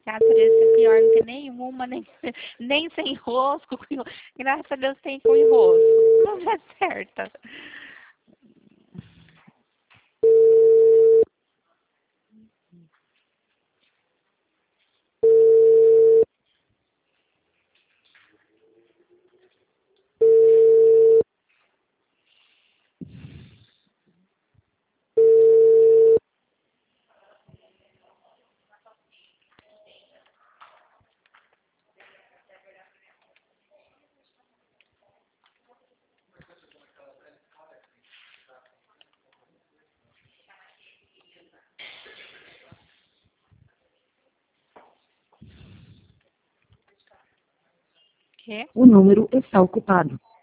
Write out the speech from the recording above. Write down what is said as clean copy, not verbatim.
Graças a Deus, esse pior não tem nenhuma, nem sem rosco. Graças a Deus tem com enrosco. Não dá certo. O número está ocupado.